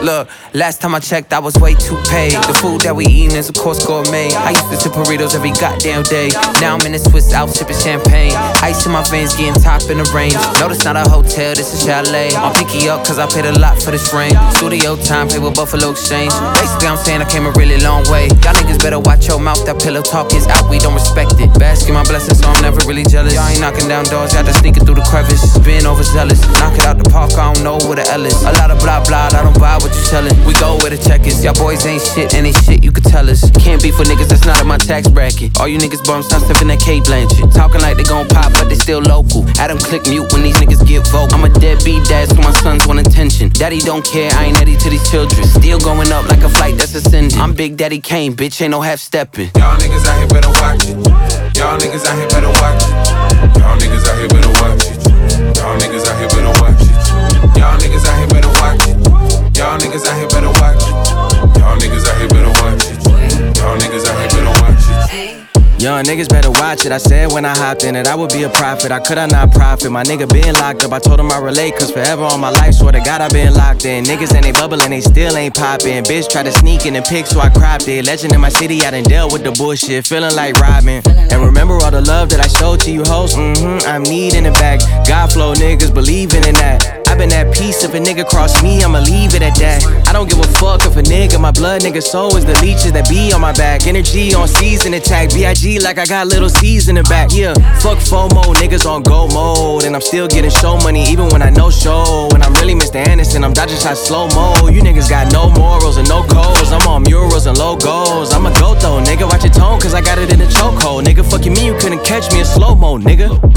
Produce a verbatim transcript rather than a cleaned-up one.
Look, last time I checked, I was way too paid. The food that we eatin' is of course gourmet. I used to sip burritos every goddamn day. Now I'm in a Swiss out sipping champagne. Ice in my veins, getting top in the range. No, this not a hotel, this is chalet. I'm picky up cause I paid a lot for this ring. Studio time, pay with Buffalo Exchange. Basically, I'm saying I came a really long way. Y'all niggas better watch your mouth, that pillow talk is out, we don't respect it. Basking my blessings, so I'm never really jealous. Y'all ain't knocking down doors, y'all just sneaking through the crevice. Being overzealous, knock it out the park, I don't know where the L is. A lot of blah blah, I don't buy what you selling. We go where the check is. Y'all boys ain't shit, and ain't shit you could tell us. Can't be for niggas that's not in my tax bracket. All you niggas bums, stop stepping that Kate Blanchett. Talking like they gon' pop, but they still local. Adam click mute when these niggas get vocal. I'm a deadbeat dad, so my sons want attention. Daddy don't care, I ain't Eddie to these children. Still going up like a flight that's ascending. I'm Big Daddy Kane, bitch, ain't no half stepping. Y'all niggas out here better watch it. Y'all niggas out here better watch it. Y'all niggas out here better watch it. Y'all niggas out here better watch it. Y'all niggas out here better watch it. Y'all niggas out here better watch it. Y'all niggas out here better watch it. Y'all niggas out here better watch it. Young niggas better watch it. I said when I hopped in it, I would be a prophet. I could I not profit? My nigga been locked up. I told him I relate, cause forever all my life, swear to God, I been locked in. Niggas and they bubbling, they still ain't poppin'. Bitch try to sneak in and pick, so I cropped it. Legend in my city, I done dealt with the bullshit. Feeling like Robin. And remember all the love that I showed to you hoes? Mm-hmm, I'm needing it back. God flow niggas believing in that. I been at peace, if a nigga cross me, I'ma leave it at that. I don't give a fuck if a nigga, my blood nigga soul is the leeches that be on my back. Energy on season attack, B I G like I got little C's in the back. Yeah, fuck FOMO, niggas on go mode. And I'm still getting show money even when I no show. And I'm really Mister Anderson, I'm dodging shots slow-mo. You niggas got no morals and no codes. I'm on murals and logos. I'm a goat though, nigga, watch your tone, cause I got it in a chokehold. Nigga, fuck you mean you couldn't catch me in slow-mo, nigga.